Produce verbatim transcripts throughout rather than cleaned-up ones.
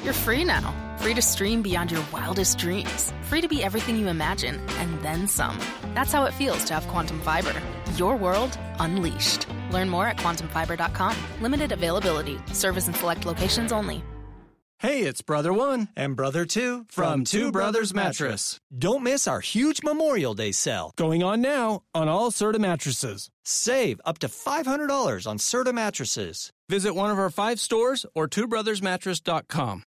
You're free now. Free to stream beyond your wildest dreams. Free to be everything you imagine, and then some. That's how it feels to have Quantum Fiber. Your world unleashed. Learn more at quantum fiber dot com. Limited availability. Service in select locations only. Hey, it's Brother One and Brother Two from Two Brothers Mattress. Don't miss our huge Memorial Day sale going on now on all Serta mattresses. Save up to five hundred dollars on Serta mattresses. Visit one of our five stores or two brothers mattress dot com.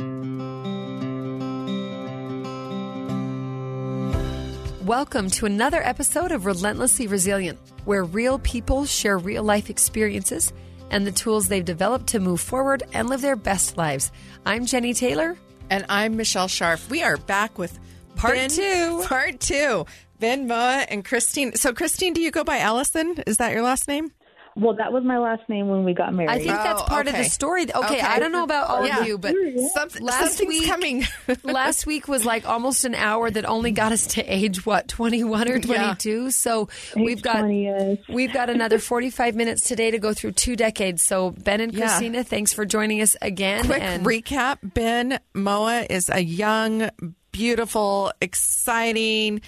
Welcome to another episode of Relentlessly Resilient, where real people share real-life experiences and the tools they've developed to move forward and live their best lives. I'm Jenny Taylor. And I'm Michelle Scharf. We are back with Part Ben, two. Part two. Ben, Moa, and Christine. So, Christine, do you go by Allison? Is that your last name? Well, that was my last name when we got married. I think that's Oh, part okay. of the story. Okay, Okay. I don't know about all Yeah. of you, but Something, last something's week, coming. last week was like almost an hour that only got us to age, what, twenty-one or twenty-two? Yeah. So we've got twenty, yes. we've got another forty-five minutes today to go through two decades. So Ben and Yeah. Christina, thanks for joining us again. Quick and recap. Ben Moa is a young, beautiful, exciting,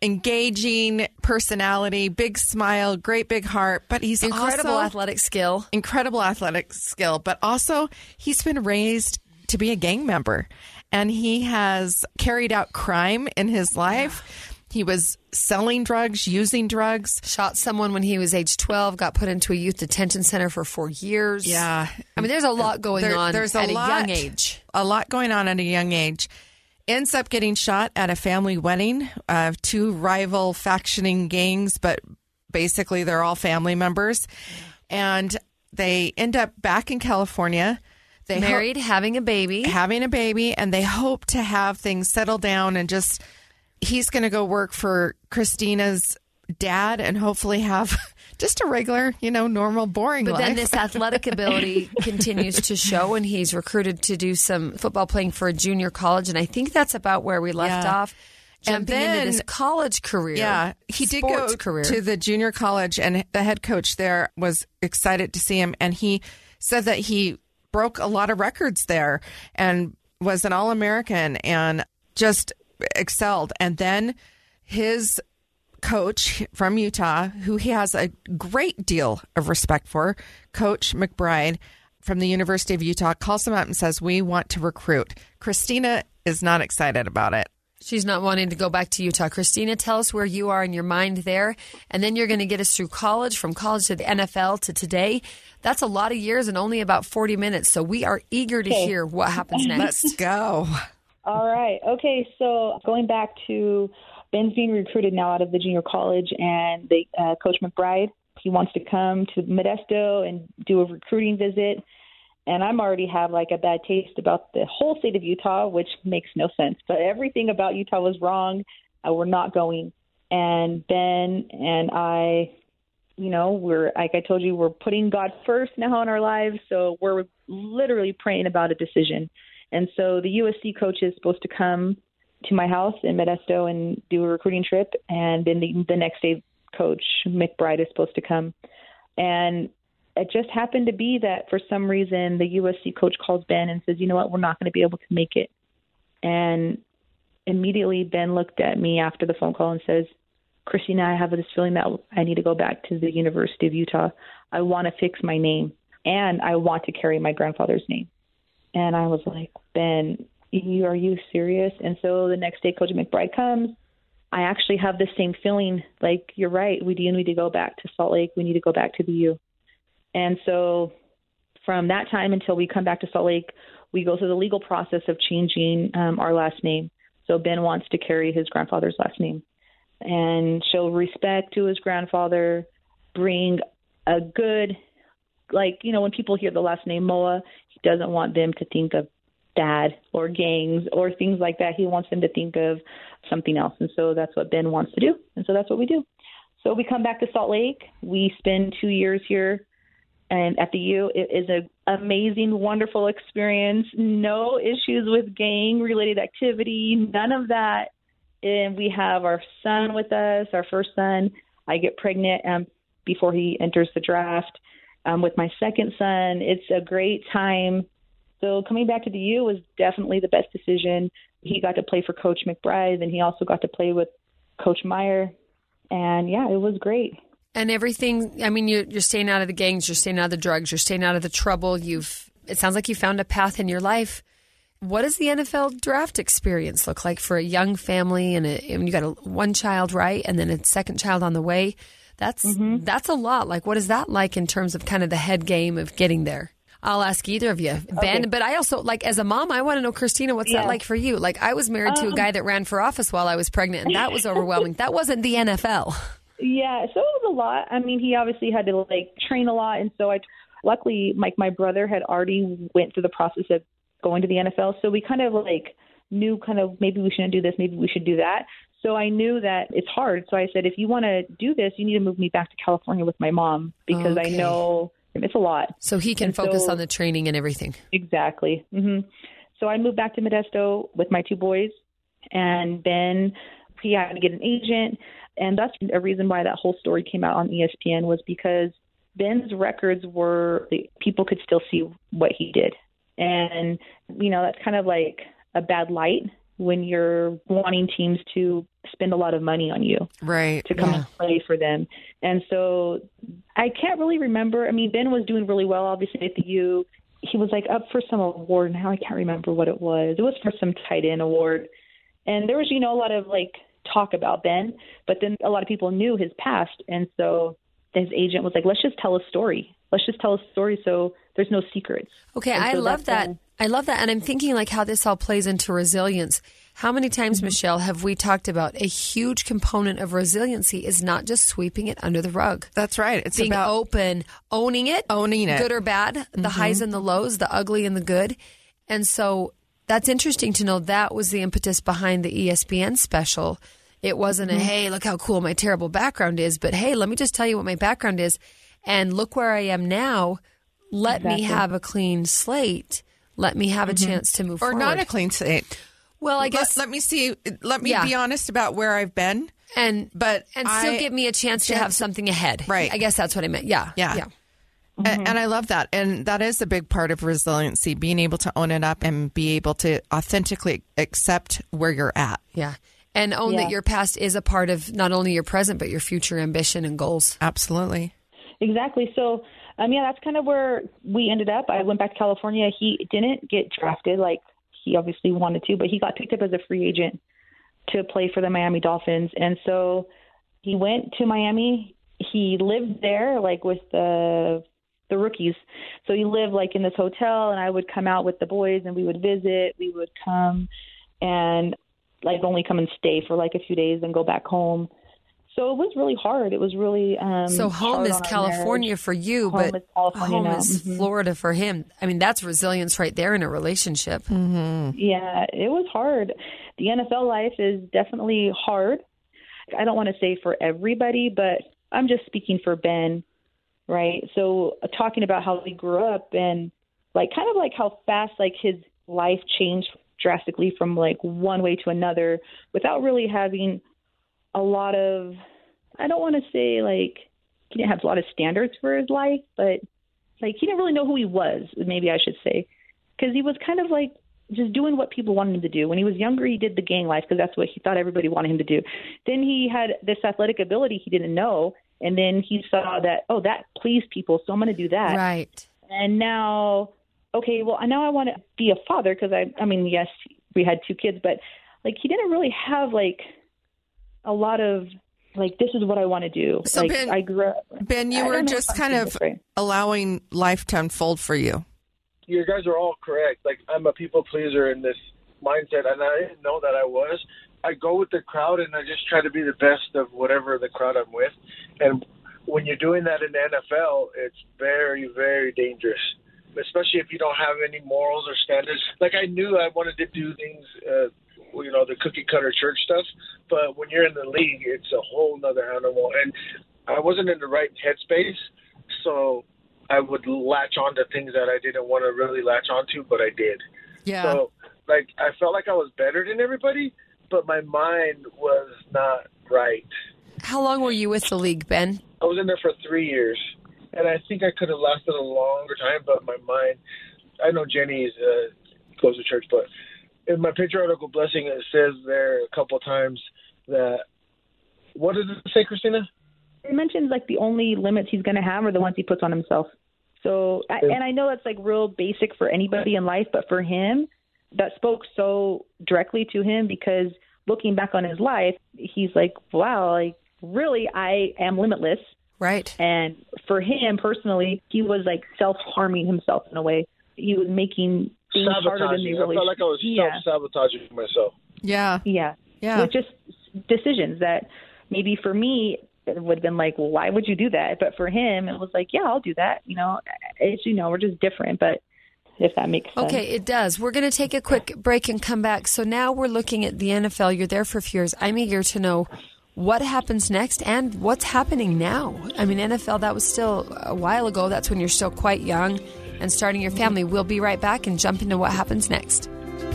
engaging personality, big smile, great big heart, but he's incredible also athletic skill. incredible athletic skill, but also he's been raised to be a gang member, and he has carried out crime in his life. He was selling drugs, using drugs. Shot someone when he was age twelve, got put into a youth detention center for four years. Yeah. I mean, there's a lot going There- on there's a at lot, a young age. A lot going on at a young age. Ends up getting shot at a family wedding of two rival factioning gangs, but basically they're all family members. And they end up back in California. They Married, having a baby. having a baby, and they hope to have things settle down and just he's going to go work for Christina's dad and hopefully have just a regular, you know, normal, boring But life. then this athletic ability continues to show, and he's recruited to do some football playing for a junior college, and I think that's about where we left Yeah. off. And Jumping then- into this college career. Yeah, he did sports go career. to the junior college, and the head coach there was excited to see him, and he said that he broke a lot of records there and was an All-American and just excelled. And then his coach from Utah, who he has a great deal of respect for, Coach McBride from the University of Utah, calls him up and says, "We want to recruit." Christina is not excited about it. She's not wanting to go back to Utah. Christina, tell us where you are in your mind there, and then you're going to get us through college, from college to the N F L to today. That's a lot of years and only about forty minutes, so we are eager to Okay. hear what happens next. Let's go. All right. Okay. So going back to Ben's being recruited now out of the junior college, and the uh, Coach McBride, he wants to come to Modesto and do a recruiting visit. And I'm already have like a bad taste about the whole state of Utah, which makes no sense. But everything about Utah was wrong. Uh, we're not going. And Ben and I, you know, we're, like I told you, we're putting God first now in our lives. So we're literally praying about a decision. And so the U S C coach is supposed to come to my house in Modesto and do a recruiting trip. And then the, the next day, Coach McBride is supposed to come. And it just happened to be that for some reason the U S C coach calls Ben and says, "You know what, we're not going to be able to make it." And immediately Ben looked at me after the phone call and says, "Christina, I have this feeling that I need to go back to the University of Utah. I want to fix my name, and I want to carry my grandfather's name." And I was like, "Ben, you, are you serious?" And so the next day, Coach McBride comes. I actually have the same feeling, like, you're right, we do need to go back to Salt Lake. We need to go back to the U. And so from that time until we come back to Salt Lake, we go through the legal process of changing um, our last name. So Ben wants to carry his grandfather's last name and show respect to his grandfather, bring a good, like, you know, when people hear the last name Moa, he doesn't want them to think of dad or gangs or things like that. He wants them to think of something else. And so that's what Ben wants to do. And so that's what we do. So we come back to Salt Lake. We spend two years here. And at the U, it is an amazing, wonderful experience. No issues with gang-related activity, none of that. And we have our son with us, our first son. I get pregnant um, before he enters the draft um, with my second son. It's a great time. So coming back to the U was definitely the best decision. He got to play for Coach McBride, and he also got to play with Coach Meyer. And, yeah, it was great. And everything, I mean, you're, you're staying out of the gangs, you're staying out of the drugs, you're staying out of the trouble. You've, it sounds like you found a path in your life. What does the N F L draft experience look like for a young family? And, a, and you got a, one child, right? And then a second child on the way. That's mm-hmm. that's a lot. Like, what is that like in terms of kind of the head game of getting there? I'll ask either of you, Ben. Okay. But I also, like, as a mom, I want to know, Christina, what's yeah. that like for you? Like, I was married um, to a guy that ran for office while I was pregnant, and that was overwhelming. That wasn't the N F L. Yeah, so it was a lot. I mean, he obviously had to, like, train a lot. And so I, luckily, like, my brother had already went through the process of going to the N F L. So we kind of, like, knew kind of maybe we shouldn't do this, maybe we should do that. So I knew that it's hard. So I said, if you want to do this, you need to move me back to California with my mom because okay. I know it's a lot. So he can and focus so, on the training and everything. Exactly. Mm-hmm. So I moved back to Modesto with my two boys, and Ben, he had to get an agent. And that's a reason why that whole story came out on E S P N was because Ben's records were, people could still see what he did. And, you know, that's kind of like a bad light when you're wanting teams to spend a lot of money on you. Right. To come yeah. and play for them. And so I can't really remember. I mean, Ben was doing really well, obviously, at the U. He was, like, up for some award. Now I can't remember what it was. It was for some tight end award. And there was, you know, a lot of, like, talk about Ben, but then a lot of people knew his past. And so his agent was like, let's just tell a story. Let's just tell a story so there's no secrets. Okay, and I so love that. When, I love that. And I'm thinking like how this all plays into resilience. How many times, mm-hmm. Michelle, have we talked about a huge component of resiliency is not just sweeping it under the rug. That's right. It's being about open, owning it, owning it, good or bad, the mm-hmm. highs and the lows, the ugly and the good. And so that's interesting to know that was the impetus behind the E S P N special. It wasn't a, hey, look how cool my terrible background is, but hey, let me just tell you what my background is. And look where I am now. Let exactly. me have a clean slate. Let me have a mm-hmm. chance to move or forward. Or not a clean slate. Well, I guess. Let, let me see. Let me yeah. be honest about where I've been. And but and I, still give me a chance to have something ahead. Right. I guess that's what I meant. Yeah. Yeah. Yeah. Mm-hmm. And, and I love that. And that is a big part of resiliency, being able to own it up and be able to authentically accept where you're at. Yeah. And own yeah. that your past is a part of not only your present, but your future ambition and goals. Absolutely. Exactly. So, um, yeah, that's kind of where we ended up. I went back to California. He didn't get drafted like he obviously wanted to, but he got picked up as a free agent to play for the Miami Dolphins. And so he went to Miami. He lived there, like with the the rookies. So he lived like in this hotel, and I would come out with the boys and we would visit. We would come and like only come and stay for like a few days and go back home. So it was really hard. It was really um, so home is California for you, home but is California home now. is mm-hmm. Florida for him. I mean, that's resilience right there in a relationship. Mm-hmm. Yeah, it was hard. The N F L life is definitely hard. I don't want to say for everybody, but I'm just speaking for Ben, right? So uh, talking about how he grew up and like kind of like how fast like his life changed drastically from like one way to another without really having a lot of, I don't want to say like he didn't have a lot of standards for his life, but like he didn't really know who he was, maybe I should say, because he was kind of like just doing what people wanted him to do. When he was younger, he did the gang life because that's what he thought everybody wanted him to do. Then he had this athletic ability he didn't know, and then he saw that, oh, that pleased people, so I'm going to do that. Right. And now, okay, well, now I want to be a father because I, I mean, yes, we had two kids, but like he didn't really have like a lot of like, this is what I want to do. So like, Ben, I grew up, Ben, you were just kind of allowing life to unfold for you. You guys are all correct. Like, I'm a people pleaser in this mindset, and I didn't know that I was. I go with the crowd, and I just try to be the best of whatever the crowd I'm with. And when you're doing that in the N F L, it's very, very dangerous, especially if you don't have any morals or standards. Like, I knew I wanted to do things, uh, you know, the cookie-cutter church stuff, but when you're in the league, it's a whole nother animal. And I wasn't in the right headspace, so I would latch on to things that I didn't want to really latch onto, but I did. Yeah. So, like, I felt like I was better than everybody, but my mind was not right. How long were you with the league, Ben? I was in there for three years, and I think I could have lasted a longer time, but my mind I know Jenny's uh, goes to church, but in my patriarchal blessing, it says there a couple of times that, what does it say, Christina? It mentions like the only limits he's going to have are the ones he puts on himself. So, and I know that's like real basic for anybody in life, but for him, that spoke so directly to him because looking back on his life, he's like, wow, like really, I am limitless. Right. And for him personally, he was like self-harming himself in a way. He was making things harder than they really. I felt like I was yeah. self-sabotaging myself. Yeah. Yeah. Yeah. With just decisions that maybe for me, it would have been like, well, why would you do that? But for him, it was like, yeah, I'll do that. You know, it's, you know, we're just different, but if that makes sense. Okay, it does. We're going to take a quick break and come back. So now we're looking at the N F L. You're there for a few years. I'm eager to know what happens next and what's happening now. I mean, N F L, that was still a while ago. That's when you're still quite young and starting your family. We'll be right back and jump into what happens next.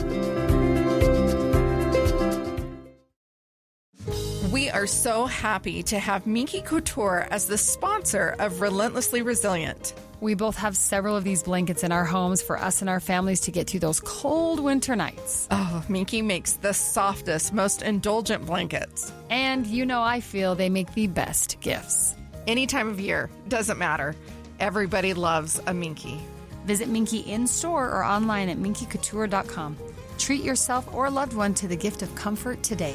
We are so happy to have Minky Couture as the sponsor of Relentlessly Resilient. We both have several of these blankets in our homes for us and our families to get through those cold winter nights. Oh, Minky makes the softest, most indulgent blankets. And you know I feel they make the best gifts. Any time of year, doesn't matter. Everybody loves a Minky. Visit Minky in-store or online at minky couture dot com. Treat yourself or a loved one to the gift of comfort today.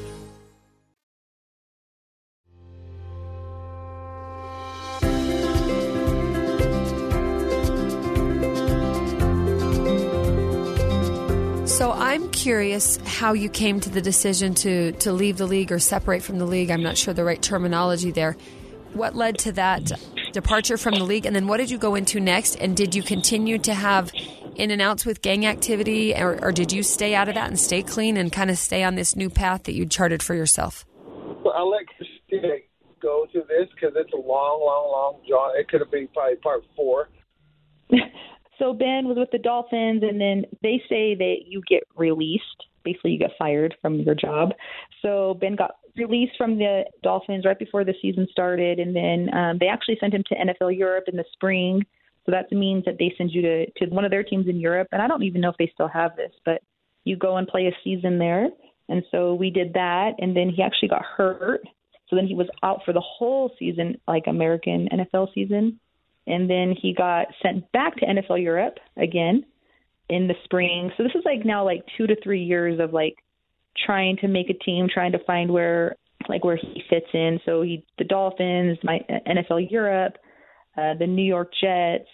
So I'm curious how you came to the decision to, to leave the league or separate from the league. I'm not sure the right terminology there. What led to that departure from the league? And then what did you go into next? And did you continue to have in and outs with gang activity? Or, or did you stay out of that and stay clean and kind of stay on this new path that you charted for yourself? Well, I'll let Christina go through this because it's a long, long, long draw. It could have been probably part four. So Ben was with the Dolphins, and then they say that you get released. Basically, you get fired from your job. So Ben got released from the Dolphins right before the season started, and then um, they actually sent him to N F L Europe in the spring. So that means that they send you to, to one of their teams in Europe, and I don't even know if they still have this, but you go and play a season there. And so we did that, and then he actually got hurt. So then he was out for the whole season, like American N F L season. And then he got sent back to N F L Europe again in the spring. So this is like now like two to three years of like trying to make a team, trying to find where like where he fits in. So he, the Dolphins, my N F L Europe, uh, the New York Jets.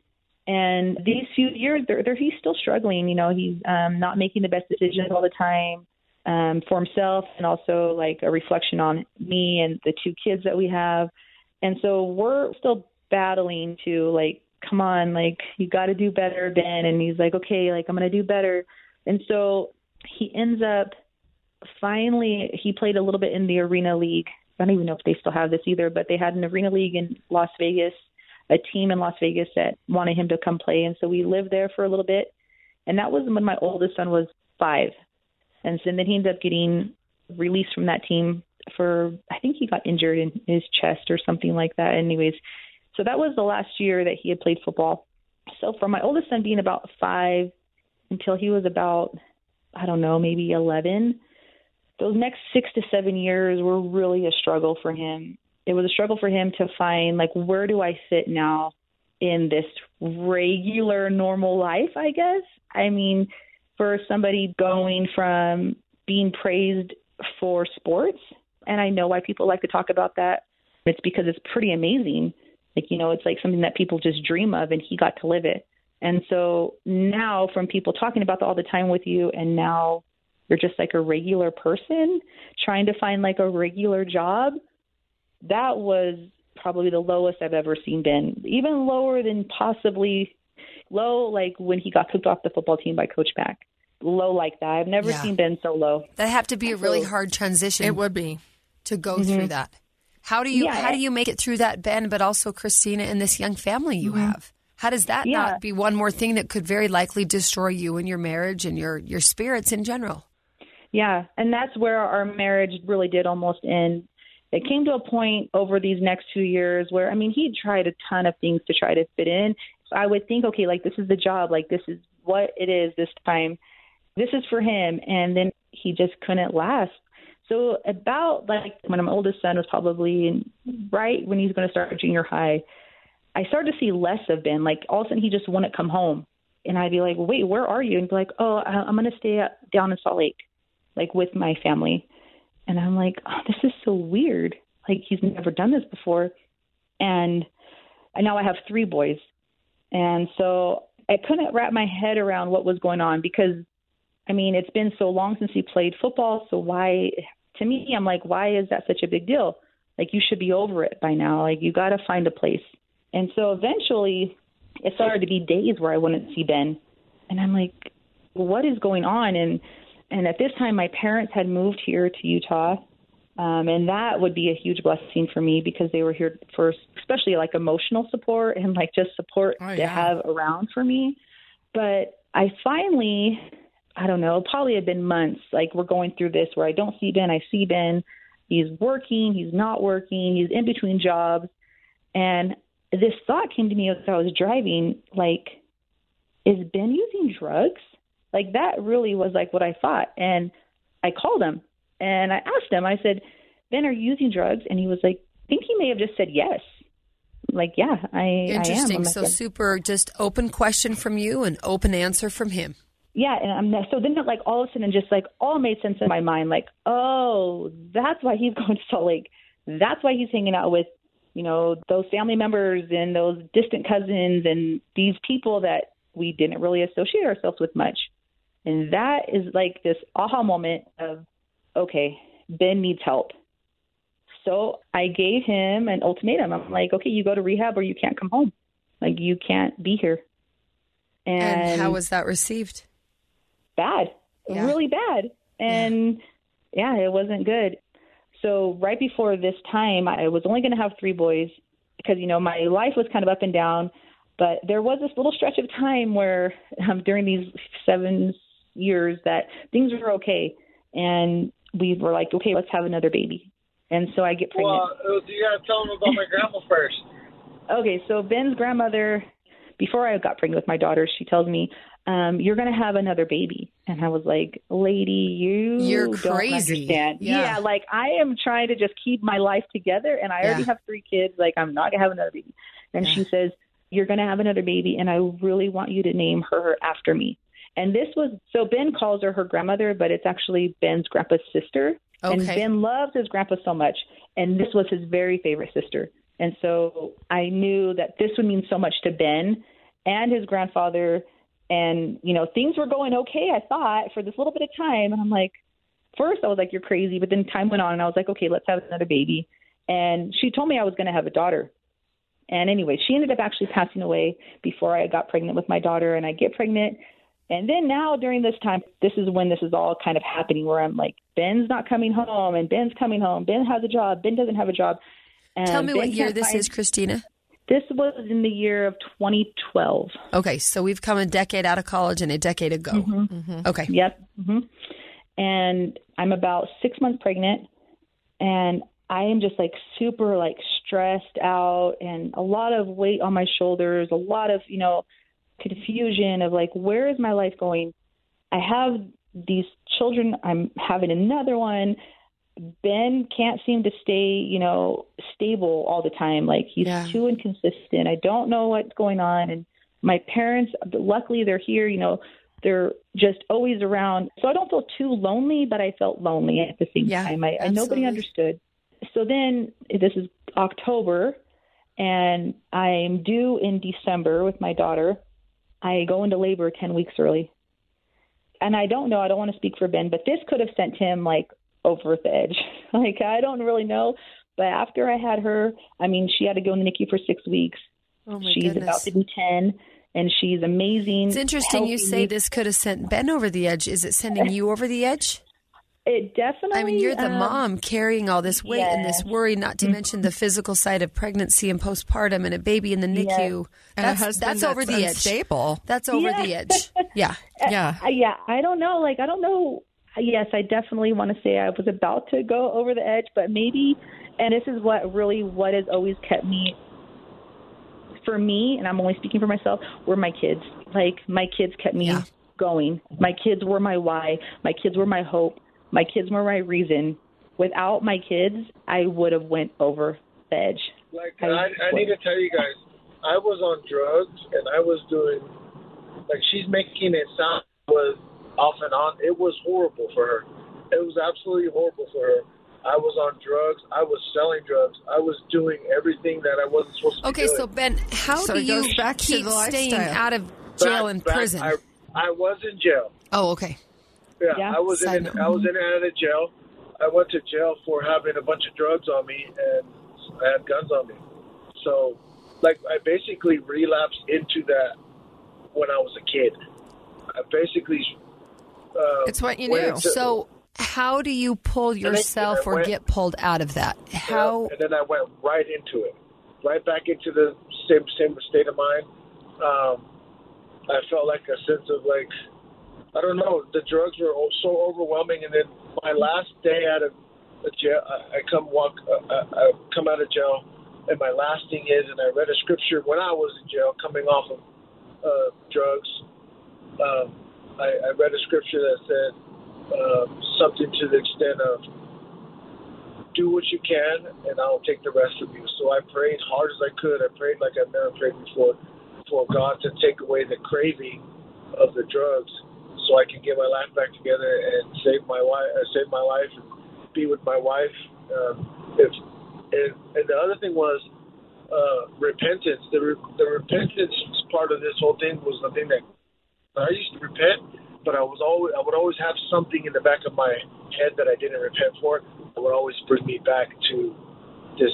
And these few years, they're, they're, he's still struggling. You know, he's um, not making the best decisions all the time um, for himself, and also like a reflection on me and the two kids that we have. And so we're still battling to like, come on, like you got to do better, Ben. And he's like, okay, like I'm going to do better. And so he ends up finally, he played a little bit in the Arena League. I don't even know if they still have this either, but they had an Arena League in Las Vegas, a team in Las Vegas that wanted him to come play. And so we lived there for a little bit. And that was when my oldest son was five. And so then he ended up getting released from that team for, I think he got injured in his chest or something like that. Anyways, so that was the last year that he had played football. So for my oldest son being about five until he was about, I don't know, maybe eleven, those next six to seven years were really a struggle for him. It was a struggle for him to find, like, where do I fit now in this regular, normal life, I guess? I mean, for somebody going from being praised for sports, and I know why people like to talk about that, it's because it's pretty amazing. Like, you know, it's like something that people just dream of, and he got to live it. And so now from people talking about that all the time with you, and now you're just like a regular person trying to find like a regular job, that was probably the lowest I've ever seen Ben. Even lower than possibly low, like when he got kicked off the football team by Coach Mack. Low like that. I've never Yeah. seen Ben so low. That'd have to be a really hard transition. It would be. To go Mm-hmm. through that. How do you Yeah. how do you make it through that, Ben, but also Christina and this young family you have? How does that Yeah. not be one more thing that could very likely destroy you and your marriage and your, your spirits in general? Yeah, and that's where our marriage really did almost end. It came to a point over these next two years where, I mean, he tried a ton of things to try to fit in. I would think, okay, like this is the job, like this is what it is this time. This is for him. And then he just couldn't last. So about like when my oldest son was probably in, right when he's going to start junior high, I started to see less of Ben. Like all of a sudden he just wouldn't come home. And I'd be like, well, wait, where are you? And be like, oh, I'm going to stay at, down in Salt Lake, like with my family. And I'm like, oh, this is so weird. Like he's never done this before. And now I have three boys. And so I couldn't wrap my head around what was going on because, I mean, it's been so long since he played football. So why, to me, I'm like, why is that such a big deal? Like you should be over it by now. Like you got to find a place. And so eventually it started to be days where I wouldn't see Ben. And I'm like, well, what is going on? And and at this time, my parents had moved here to Utah. Um, and that would be a huge blessing for me because they were here for especially like emotional support and like just support oh, yeah. to have around for me. But I finally, I don't know, probably had been months, like we're going through this where I don't see Ben, I see Ben. He's working, he's not working, he's in between jobs. And this thought came to me as I was driving, like, is Ben using drugs? Like that really was like what I thought. And I called him and I asked him, I said, Ben, are you using drugs? And he was like, I think he may have just said yes. Like, yeah, I, Interesting. I am. So like, super just open question from you and open answer from him. Yeah. And I'm, so then like all of a sudden just like all made sense in my mind. Like, oh, that's why he's going to Salt Lake. That's why he's hanging out with, you know, those family members and those distant cousins and these people that we didn't really associate ourselves with much. And that is like this aha moment of, okay, Ben needs help. So I gave him an ultimatum. I'm like, okay, you go to rehab or you can't come home. Like you can't be here. And, and how was that received? Bad, yeah. Really bad. And yeah. yeah, it wasn't good. So right before this time, I was only going to have three boys because, you know, my life was kind of up and down. But there was this little stretch of time where um, during these seven years that things were okay. And we were like, okay, let's have another baby. And so I get pregnant. Well, you got to tell them about my grandma first. Okay, so Ben's grandmother, before I got pregnant with my daughter, she tells me, um, you're going to have another baby. And I was like, lady, you You're don't crazy. understand. Yeah. yeah, like I am trying to just keep my life together. And I Yeah. already have three kids. Like I'm not going to have another baby. And Yeah. she says, you're going to have another baby. And I really want you to name her after me. And this was, so Ben calls her her grandmother, but it's actually Ben's grandpa's sister. Okay. And Ben loves his grandpa so much. And this was his very favorite sister. And so I knew that this would mean so much to Ben and his grandfather. And, you know, things were going okay, I thought, for this little bit of time. And I'm like, first I was like, you're crazy. But then time went on and I was like, okay, let's have another baby. And she told me I was going to have a daughter. And anyway, she ended up actually passing away before I got pregnant with my daughter. And I get pregnant. And then now during this time, this is when this is all kind of happening where I'm like, Ben's not coming home and Ben's coming home. Ben has a job. Ben doesn't have a job. And Tell me Ben what year can't this find- is, Christina. This was in the year of twenty twelve. Okay, so we've come a decade out of college and a decade ago. Mm-hmm. Mm-hmm. Okay. Yep. Mm-hmm. And I'm about six months pregnant, and I am just like super like stressed out and a lot of weight on my shoulders, a lot of, you know, confusion of like, where is my life going? I have these children. I'm having another one. Ben can't seem to stay, you know, stable all the time. Like he's Yeah. too inconsistent. I don't know what's going on. And my parents, luckily they're here, you know, they're just always around. So I don't feel too lonely, but I felt lonely at the same Yeah, time. I, I nobody absolutely. understood. So then this is October and I'm due in December with my daughter. I go into labor ten weeks early. And I don't know, I don't want to speak for Ben, but this could have sent him like over the edge. Like, I don't really know. But after I had her, I mean, she had to go in the N I C U for six weeks. Oh my she's goodness. about to be ten, and she's amazing. It's interesting you healthy. say this could have sent Ben over the edge. Is it sending you over the edge? It definitely. I mean, you're the um, mom carrying all this weight and this yes. worry, not to mention the physical side of pregnancy and postpartum and a baby in the N I C U. And That's, a husband that's over that's the edge. unstable. That's over Yeah. the edge. Yeah. Yeah. Uh, yeah, I don't know. Like, I don't know. Yes, I definitely want to say I was about to go over the edge, but maybe, and this is what really what has always kept me for me, and I'm only speaking for myself, were my kids. Like, my kids kept me Yeah. going. My kids were my why. My kids were my hope. My kids were my reason. Without my kids, I would have went over the edge. Like, I I, I need to tell you guys, I was on drugs, and I was doing, like, she's making it sound was off and on. It was horrible for her. It was absolutely horrible for her. I was on drugs. I was selling drugs. I was doing everything that I wasn't supposed to Okay, be doing. so Ben, how So do it you goes back to keep the staying lifestyle. out of jail Back- and back, prison? I, I was in jail. Oh, okay. Yeah, Yeah. I was Side in. note. I was in and out of jail. I went to jail for having a bunch of drugs on me, and I had guns on me. So, like, I basically relapsed into that when I was a kid. I basically. Uh, It's what you went knew. into- So how do you pull yourself I or went- get pulled out of that? How? And then I went right into it, right back into the same same state of mind. Um, I felt like a sense of like, I don't know, the drugs were so overwhelming. And then my last day out of the jail, I, I come walk, uh, I come out of jail, and my last thing is, and I read a scripture when I was in jail, coming off of uh, drugs. Um, I, I read a scripture that said um, something to the extent of, do what you can, and I'll take the rest of you. So I prayed hard as I could. I prayed like I've never prayed before, for God to take away the craving of the drugs, so I can get my life back together and save my wife, uh, save my life, and be with my wife. Um, if and, and the other thing was uh, repentance. The re- the repentance part of this whole thing was the thing that I used to repent, but I was always I would always have something in the back of my head that I didn't repent for. It would always bring me back to this,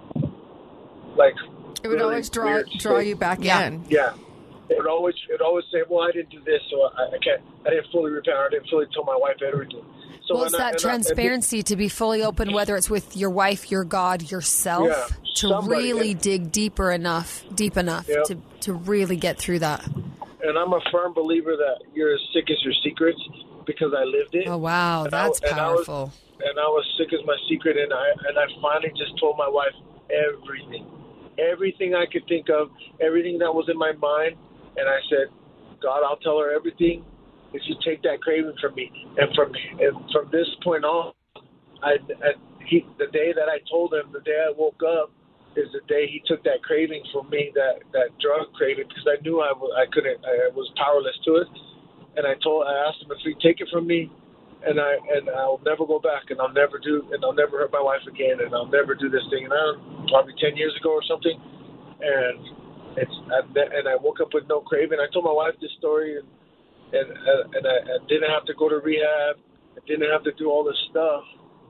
like, It would really always draw weird draw state. you back Yeah. in. Yeah, it would always it would always say, well, I didn't do this, so I, I can't. I didn't fully repent. I didn't fully tell my wife everything. So Well, it's and I- that and I- and transparency to be fully open, whether it's with your wife, your God, yourself, Yeah, to somebody, really yeah. dig deeper enough, deep enough Yeah. to, to really get through that. And I'm a firm believer that you're as sick as your secrets, because I lived it. Oh, wow. And I- That's and I was- powerful. and I was sick as my secret, and I and I finally just told my wife everything, everything I could think of, everything that was in my mind, and I said, God, I'll tell her everything if you take that craving from me. And from and from this point on, I, I he the day that I told him, the day I woke up, is the day he took that craving from me, that that drug craving, because I knew I, w- I couldn't, I was powerless to it, and I told, I asked him if he'd take it from me. And I and I'll never go back, and I'll never do, and I'll never hurt my wife again, and I'll never do this thing. And I, probably ten years ago or something, and it's and I woke up with no craving. I told my wife this story, and and and I, I didn't have to go to rehab. I didn't have to do all this stuff,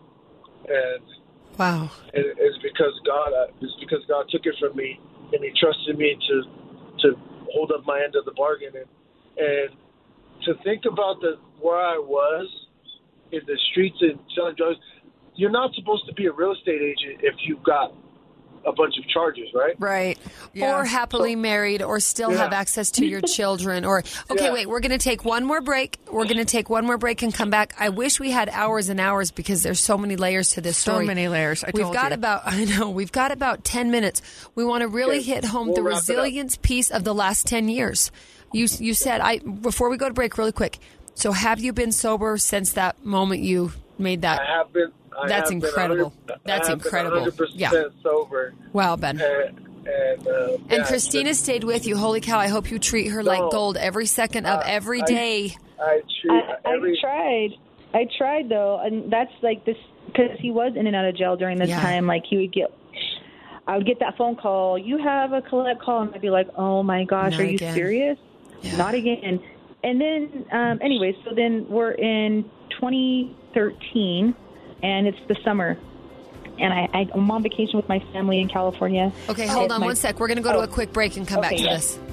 and Wow. it, it's because God, it's because God took it from me, and He trusted me to to hold up my end of the bargain, and and to think about the where I was in the streets and selling drugs. You're not supposed to be a real estate agent if you've got a bunch of charges, right? Right. Yeah. Or happily married, or still Yeah. have access to your children. Or, okay, Yeah. wait, we're going to take one more break. We're going to take one more break and come back. I wish we had hours and hours, because there's so many layers to this So story. many layers. I We've told got you. about, I know, we've got about ten minutes. We want to really Okay, hit home we'll the wrap it up. resilience piece of the last ten years. You, you said, I before we go to break, really quick. So have you been sober since that moment you made that? I have been. I That's have been incredible. one hundred That's I have incredible. Been one hundred percent Yeah. sober. Wow, Ben. And and, uh, And yeah, Christina stayed with you. Holy cow, I hope you treat her like No. gold every second of Uh, every I- day. I treat I, every. I tried. I tried though, and that's like this because he was in and out of jail during this Yeah. time. Like he would get, I would get that phone call. You have a collect call, and I'd be like, "Oh my gosh, Not are you again." serious? Yeah. Not again." And then, um, anyway, so then we're in twenty thirteen, and it's the summer, and I, I, I'm on vacation with my family in California. Okay, hold It's on my- one sec. We're going to go to Oh. a quick break and come back Okay, to yes. this.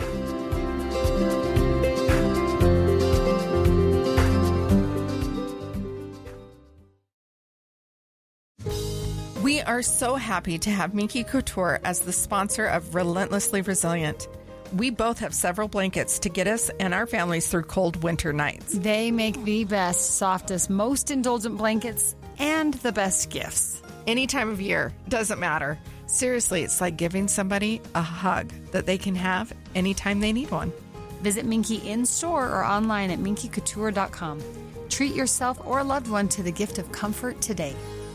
We are so happy to have Minky Couture as the sponsor of Relentlessly Resilient. We both have several blankets to get us and our families through cold winter nights. They make the best, softest, most indulgent blankets and the best gifts. Any time of year, doesn't matter. Seriously, it's like giving somebody a hug that they can have anytime they need one. Visit Minky in-store or online at minky couture dot com. Treat yourself or a loved one to the gift of comfort today.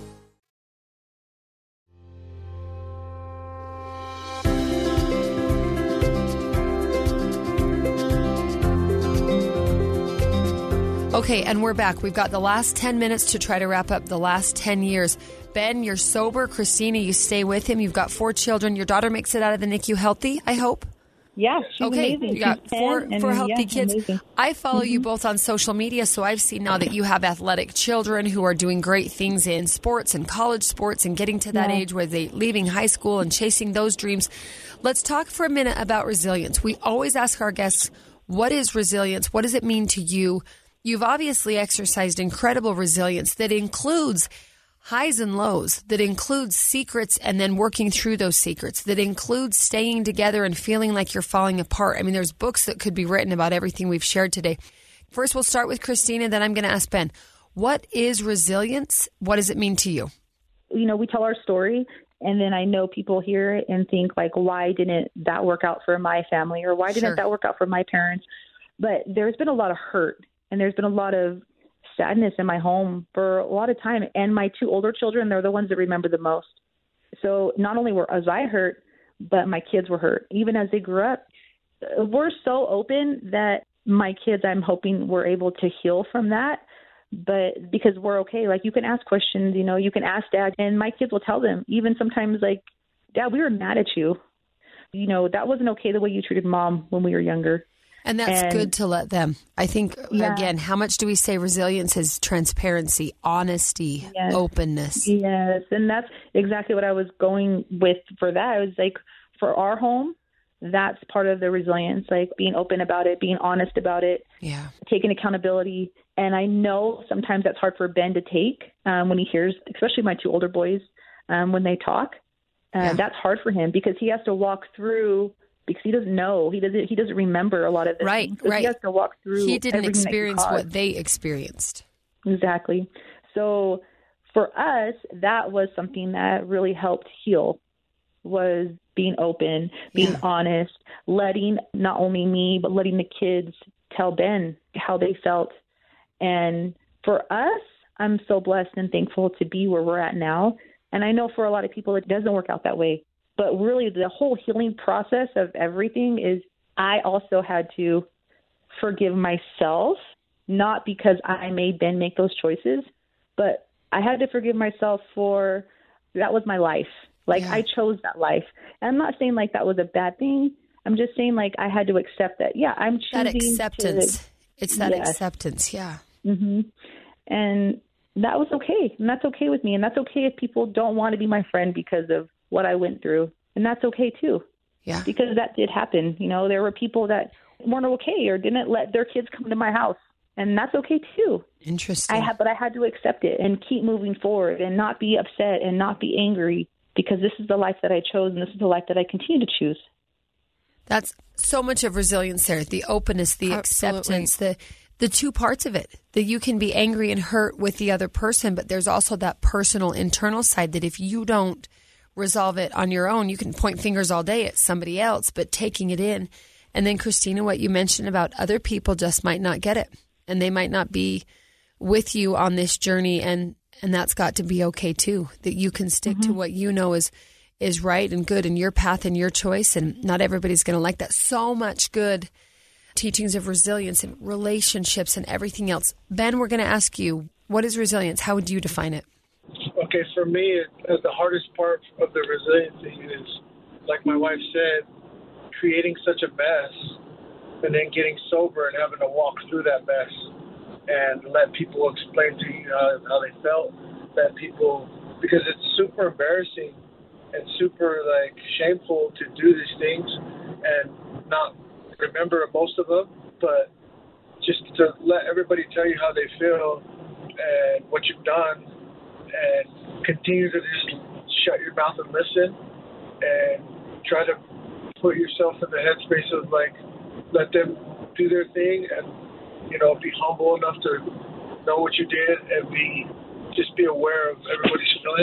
Okay, and we're back. We've got the last ten minutes to try to wrap up the last ten years. Ben, you're sober. Christina, you stay with him. You've got four children. Your daughter makes it out of the N I C U healthy, I hope? Yeah, she's okay, amazing. You got she's four, and, four healthy yeah, kids. amazing. I follow mm-hmm. you both on social media, so I've seen now that you have athletic children who are doing great things in sports and college sports and getting to that yeah. age where they're leaving high school and chasing those dreams. Let's talk for a minute about resilience. We always ask our guests, what is resilience? What does it mean to you? You've obviously exercised incredible resilience that includes highs and lows, that includes secrets and then working through those secrets, that includes staying together and feeling like you're falling apart. I mean, there's books that could be written about everything we've shared today. First, we'll start with Christina, then I'm going to ask Ben. What is resilience? What does it mean to you? You know, we tell our story, and then I know people hear it and think, like, why didn't that work out for my family? Or why didn't Sure. that work out for my parents? But there's been a lot of hurt, and there's been a lot of sadness in my home for a lot of time. And my two older children, they're the ones that remember the most. So not only were was I hurt, but my kids were hurt. Even as they grew up, we're so open that my kids, I'm hoping, were able to heal from that. But because we're okay, like, you can ask questions, you know, you can ask Dad, and my kids will tell them, even sometimes, like, Dad, we were mad at you. You know, that wasn't okay the way you treated Mom when we were younger. And that's And- good to let them. I think, Yeah. again, how much do we say resilience is transparency, honesty, Yes. openness? Yes, and that's exactly what I was going with for that. I was like, for our home, that's part of the resilience, like being open about it, being honest about it, Yeah. taking accountability. And I know sometimes that's hard for Ben to take um, when he hears, especially my two older boys, um, when they talk. Uh, Yeah. That's hard for him because he has to walk through, because he doesn't know. He doesn't He doesn't remember a lot of this. Right, So right. He has to walk through He didn't everything that he experience caused. what they experienced. Exactly. So for us, that was something that really helped heal, was being open, being Yeah. honest, letting not only me, but letting the kids tell Ben how they felt. And for us, I'm so blessed and thankful to be where we're at now. And I know for a lot of people, it doesn't work out that way. But really, the whole healing process of everything is I also had to forgive myself, not because I made Ben make those choices, but I had to forgive myself for that was my life. Like, Yeah. I chose that life. And I'm not saying like that was a bad thing. I'm just saying, like, I had to accept that. Yeah, I'm choosing That acceptance. to, It's that Yes. acceptance, yeah. hmm And that was okay. And that's okay with me. And that's okay if people don't want to be my friend because of what I went through. And that's okay too. Yeah. Because that did happen. You know, there were people that weren't okay or didn't let their kids come to my house. And that's okay too. Interesting. I had, but I had to accept it and keep moving forward and not be upset and not be angry, because this is the life that I chose and this is the life that I continue to choose. That's so much of resilience there. The openness, the Absolutely. acceptance, the the two parts of it. That you can be angry and hurt with the other person, but there's also that personal internal side that if you don't resolve it on your own, you can point fingers all day at somebody else, but taking it in. And then, Christina, what you mentioned about other people just might not get it, and they might not be with you on this journey, and and that's got to be okay too, that you can stick Mm-hmm. to what you know is is right and good and your path and your choice, and not everybody's going to like that. So much good teachings of resilience and relationships and everything else. Ben, we're going to ask you, what is resilience? How would you define it? Okay, for me, it, uh, the hardest part of the resiliency is, like my wife said, creating such a mess and then getting sober and having to walk through that mess and let people explain to you how, how they felt. That people, because it's super embarrassing and super like shameful to do these things and not remember most of them, but just to let everybody tell you how they feel and what you've done, and continue to just shut your mouth and listen and try to put yourself in the headspace of like, let them do their thing and, you know, be humble enough to know what you did and be, just be aware of everybody's feelings.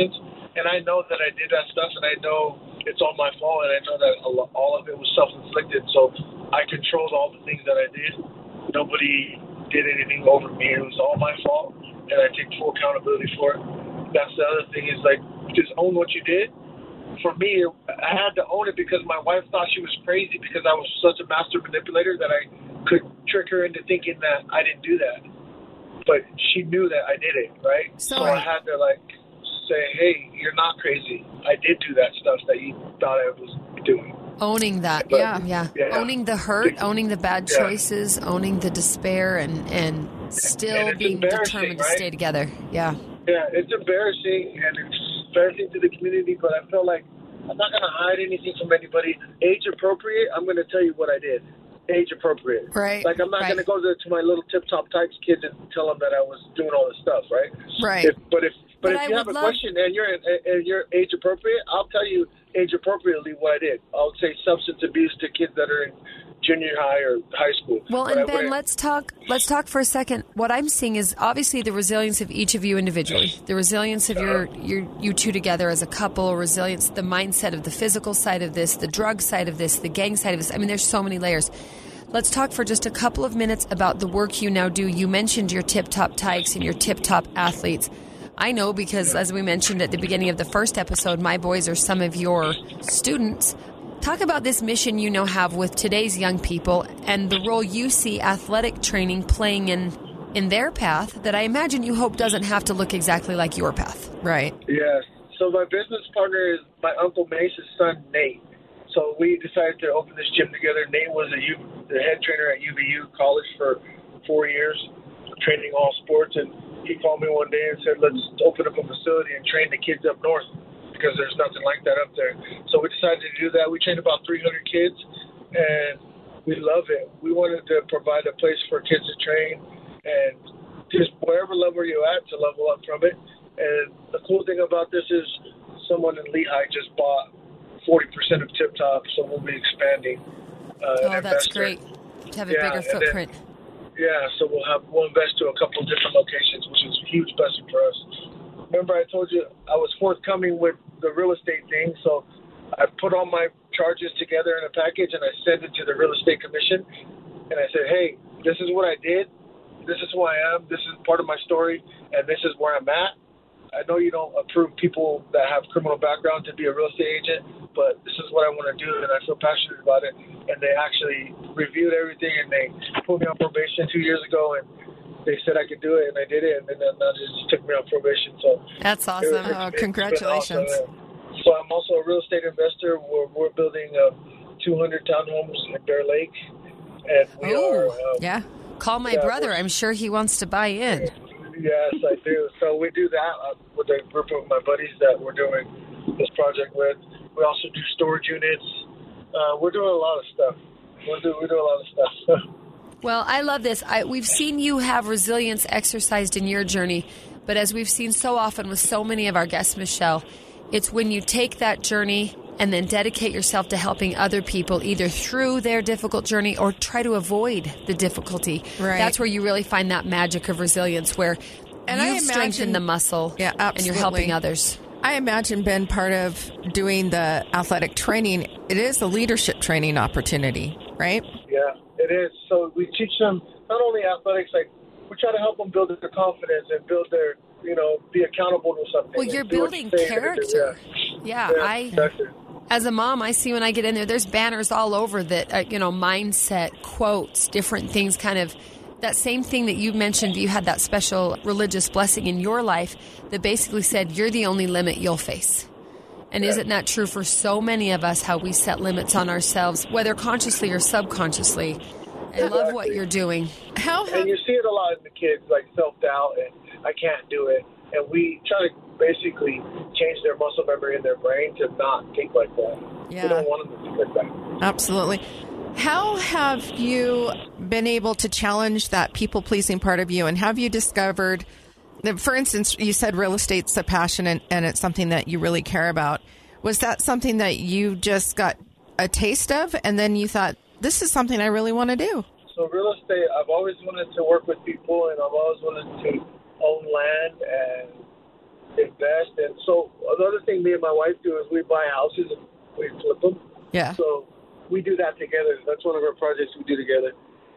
And I know that I did that stuff, and I know it's all my fault, and I know that a lo- all of it was self-inflicted. So I controlled all the things that I did. Nobody did anything over me. It was all my fault, and I take full accountability for it. That's the other thing is, like, just own what you did. For me, I had to own it because my wife thought she was crazy because I was such a master manipulator that I could trick her into thinking that I didn't do that. But she knew that I did it, right? So, so I had to, like, say, hey, you're not crazy. I did do that stuff that you thought I was doing. Owning that, But, yeah, yeah. yeah. Owning the hurt, owning the bad Yeah. choices, owning the despair, and, and still And it's being embarrassing, determined to right? stay together. Yeah. Yeah, it's embarrassing, and it's embarrassing to the community, but I feel like I'm not going to hide anything from anybody. Age appropriate, I'm going to tell you what I did. Age appropriate. Right. Like, I'm not Right. going to go to, to my little tip-top types kids and tell them that I was doing all this stuff, right? Right. If, but if but, But if I you have a would love- question and you're and you're age appropriate, I'll tell you age appropriately what I did. I'll say substance abuse to kids that are in junior high or high school. Well, But I and Ben, wouldn't- let's talk. Let's talk for a second. What I'm seeing is obviously the resilience of each of you individually, the resilience of your, your you two together as a couple, resilience, the mindset of the physical side of this, the drug side of this, the gang side of this. I mean, there's so many layers. Let's talk for just a couple of minutes about the work you now do. You mentioned your tip-top tykes and your tip-top athletes. I know because, as we mentioned at the beginning of the first episode, my boys are some of your students. Talk about this mission you now have with today's young people and the role you see athletic training playing in, in their path that I imagine you hope doesn't have to look exactly like your path. Right. Yes. So my business partner is my Uncle Mace's son, Nate. So we decided to open this gym together. Nate was a U, the head trainer at U V U College for four years, training all sports. And he called me one day and said, let's open up a facility and train the kids up north because there's nothing like that up there. So we decided to do that. We trained about three hundred kids, and we love it. We wanted to provide a place for kids to train and just wherever level you're at to level up from it. And the cool thing about this is someone in Lehigh just bought forty percent of Tip Top, so we'll be expanding. Uh, Oh, that's great to have a Yeah, bigger and then- footprint. Yeah, so we'll have we'll invest to a couple of different locations, which is a huge blessing for us. Remember, I told you I was forthcoming with the real estate thing, so I put all my charges together in a package and I sent it to the real estate commission, and I said, "Hey, this is what I did. This is who I am. This is part of my story, and this is where I'm at. I know you don't approve people that have criminal background to be a real estate agent, but this is what I want to do, and I feel passionate about it." And they actually reviewed everything, and they put me on probation two years ago, and they said I could do it, and I did it, and then that just took me on probation. So That's it was- awesome. it's- Oh, it's been congratulations. awesome. So I'm also a real estate investor. We're, we're building uh, two hundred townhomes in Bear Lake, and we are. Ooh, Uh, yeah. Call my yeah, brother. we're- I'm sure he wants to buy in. Yes, I do. So we do that uh, with a group of my buddies that we're doing this project with. We also do storage units. Uh, we're doing a lot of stuff. We're do, we do a lot of stuff. Well, I love this. I, we've seen you have resilience exercised in your journey, but as we've seen so often with so many of our guests, Michelle, it's when you take that journey and then dedicate yourself to helping other people either through their difficult journey or try to avoid the difficulty. Right. That's where you really find that magic of resilience where And I you've imagine- strengthened the muscle Yeah, and you're helping absolutely. others. I imagine, Ben, part of doing the athletic training, it is a leadership training opportunity, right? Yeah, it is. So we teach them not only athletics, like we try to help them build their confidence and build their, you know, be accountable to something. Well, and you're do what building you say you're gonna do. character. Yeah. Yeah, Yeah, I... exactly. As a mom, I see when I get in there, there's banners all over that, uh, you know, mindset, quotes, different things, kind of that same thing that you mentioned. You had that special religious blessing in your life that basically said, you're the only limit you'll face. And Yeah. isn't that true for so many of us, how we set limits on ourselves, whether consciously or subconsciously? I love what Exactly. you're doing. How have, And you see it a lot in the kids, like self-doubt and I can't do it. And we try to basically change their muscle memory in their brain to not think like that. Yeah. We don't want them to think like that. absolutely. How have you been able to challenge that people-pleasing part of you? And have you discovered, for instance, you said real estate's a passion and, and it's something that you really care about. Was that something that you just got a taste of and then you thought, this is something I really want to do? So real estate, I've always wanted to work with people, and I've always wanted to own land and invest. And so the other thing me and my wife do is we buy houses and we flip them. Yeah. So we do that together. That's one of our projects we do together.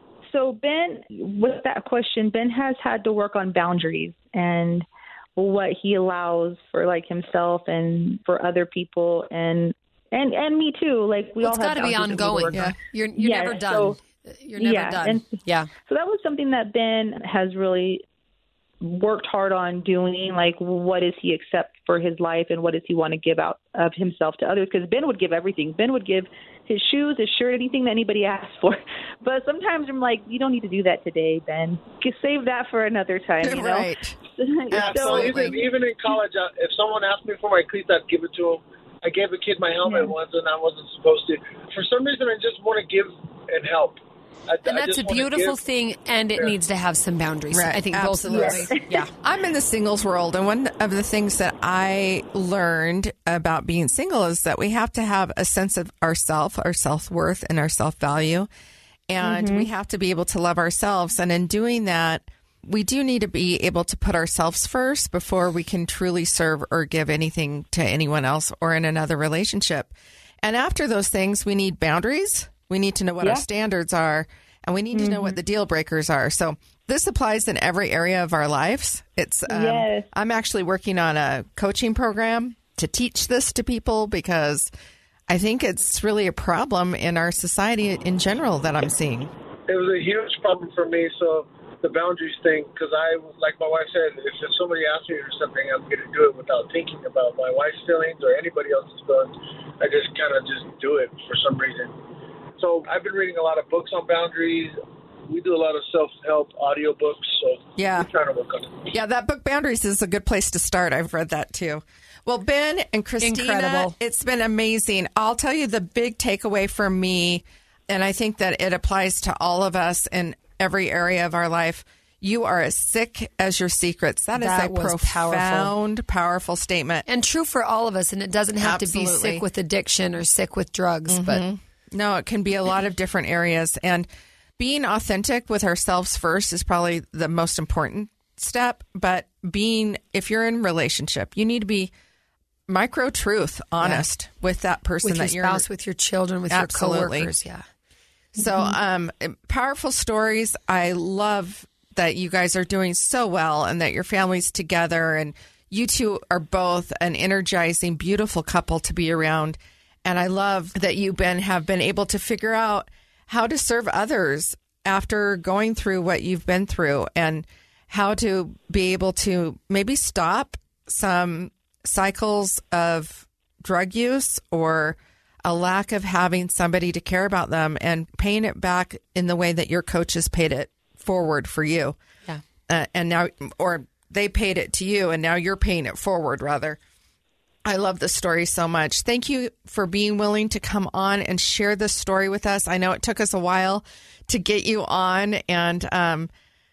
So Ben, with that question, Ben has had to work on boundaries and what he allows for like himself and for other people, and and and me too. Like we well, all it's have got to be boundaries that we ongoing. work Yeah, on. you're you're Yeah, never done. so- you're never yeah, done. and- yeah. So that was something that Ben has really worked hard on doing. Like, what does he accept for his life, and what does he want to give out of himself to others? Because Ben would give everything. Ben would give his shoes, his shirt, anything that anybody asked for. But sometimes I'm like, you don't need to do that today, Ben. Just save that for another time. You know? Right. Yeah, so Absolutely. even even in college, uh, if someone asked me for my cleats, I'd give it to them. I gave a kid my helmet Yeah. once, and I wasn't supposed to. For some reason, I just want to give and help. I, And I that's a just wanna beautiful give. thing, and it Yeah. needs to have some boundaries. Right, I think absolutely. both of those. Yeah. I'm in the singles world, and one of the things that I learned about being single is that we have to have a sense of ourself, our self-worth, and our self-value, and Mm-hmm. we have to be able to love ourselves. And in doing that, we do need to be able to put ourselves first before we can truly serve or give anything to anyone else or in another relationship. And after those things, we need boundaries. We need to know what Yeah. our standards are, and we need to know what the deal breakers are. So this applies in every area of our lives. It's um, Yes. I'm actually working on a coaching program to teach this to people because I think it's really a problem in our society in general that I'm seeing. It was a huge problem for me. So the boundaries thing, because I, like my wife said, if somebody asks me for something, I'm going to do it without thinking about my wife's feelings or anybody else's feelings. I just kind of just do it for some reason. So I've been reading a lot of books on boundaries. We do a lot of self-help audio books, so Yeah. we're trying to work on it. Yeah, that book Boundaries is a good place to start. I've read that too. Well, Ben and Christina, Incredible. it's been amazing. I'll tell you the big takeaway from me, and I think that it applies to all of us in every area of our life. You are as sick as your secrets. That is That a was profound, powerful statement. And true for all of us. And it doesn't have to be Absolutely. sick with addiction or sick with drugs, but No, it can be a lot of different areas. And being authentic with ourselves first is probably the most important step. But being, if you're in a relationship, you need to be micro truth, honest with that person with your that you're spouse, with your children, with Absolutely. your coworkers. Yeah. So, um, powerful stories. I love that you guys are doing so well and that your family's together, and you two are both an energizing, beautiful couple to be around. And I love that you, Ben, have been able to figure out how to serve others after going through what you've been through, and how to be able to maybe stop some cycles of drug use or a lack of having somebody to care about them, and paying it back in the way that your coaches paid it forward for you. Yeah. Uh, and now, or they paid it to you, and now you're paying it forward, rather. I love the story so much. Thank you for being willing to come on and share this story with us. I know it took us a while to get you on, and um,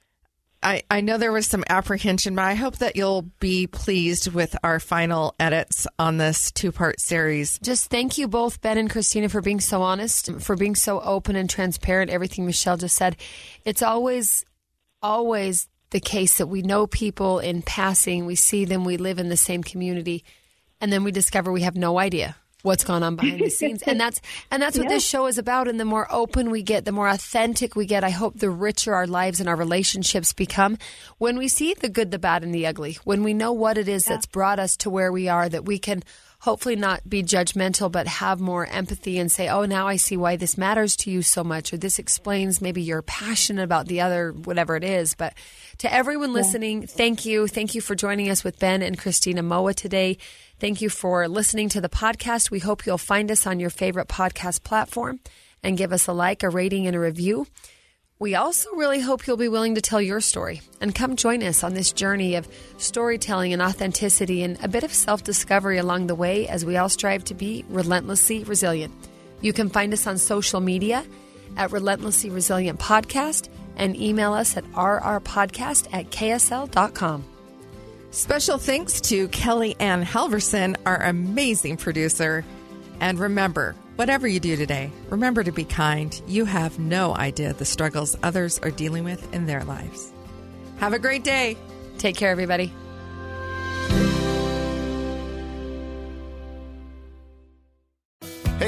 I, I know there was some apprehension, but I hope that you'll be pleased with our final edits on this two-part series. Just thank you both, Ben and Christina, for being so honest, for being so open and transparent. Everything Michelle just said. It's always, always the case that we know people in passing, we see them, we live in the same community, and then we discover we have no idea what's going on behind the scenes. And that's and that's what Yeah. this show is about. And the more open we get, the more authentic we get, I hope the richer our lives and our relationships become. When we see the good, the bad, and the ugly, when we know what it is that's brought us to where we are, that we can hopefully not be judgmental, but have more empathy and say, oh, now I see why this matters to you so much, or this explains maybe you're passionate about the other, whatever it is. But to everyone listening, thank you. Thank you for joining us with Ben and Christina Moa today. Thank you for listening to the podcast. We hope you'll find us on your favorite podcast platform and give us a like, a rating, and a review. We also really hope you'll be willing to tell your story and come join us on this journey of storytelling and authenticity and a bit of self-discovery along the way as we all strive to be relentlessly resilient. You can find us on social media at Relentlessly Resilient Podcast and email us at r r podcast at k s l dot com. Special thanks to Kelly Ann Halverson, our amazing producer. And remember, whatever you do today, remember to be kind. You have no idea the struggles others are dealing with in their lives. Have a great day. Take care, everybody.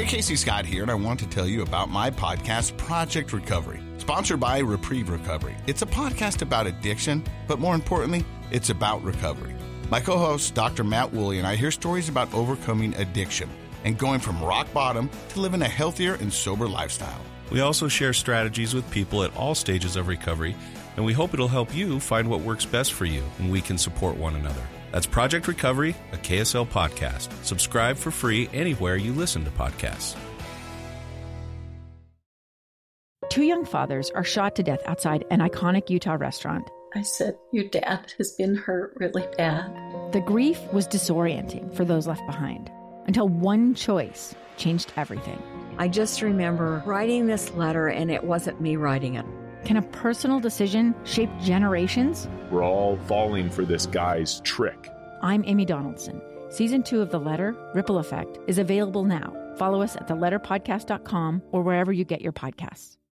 Hey, Casey Scott here, and I want to tell you about my podcast, Project Recovery, sponsored by Reprieve Recovery. It's a podcast about addiction, but more importantly, it's about recovery. My co-host, Doctor Matt Woolley, and I hear stories about overcoming addiction and going from rock bottom to living a healthier and sober lifestyle. We also share strategies with people at all stages of recovery, and we hope it'll help you find what works best for you, and we can support one another. That's Project Recovery, a K S L podcast. Subscribe for free anywhere you listen to podcasts. Two young fathers are shot to death outside an iconic Utah restaurant. I said, your dad has been hurt really bad. The grief was disorienting for those left behind until one choice changed everything. I just remember writing this letter, and it wasn't me writing it. Can a personal decision shape generations? We're all falling for this guy's trick. I'm Amy Donaldson. Season two of The Letter, Ripple Effect, is available now. Follow us at the letter podcast dot com or wherever you get your podcasts.